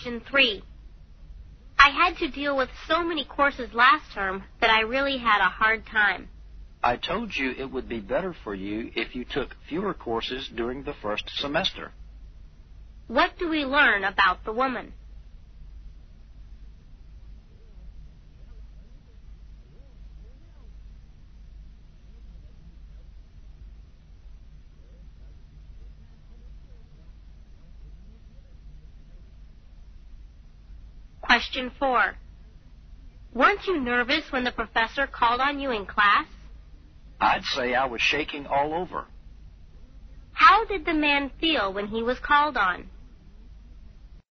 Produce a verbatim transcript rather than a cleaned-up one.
Question three. I had to deal with so many courses last term that I really had a hard time. I told you it would be better for you if you took fewer courses during the first semester. What do we learn about the woman? Question four. Weren't you nervous when the professor called on you in class? I'd say I was shaking all over. How did the man feel when he was called on?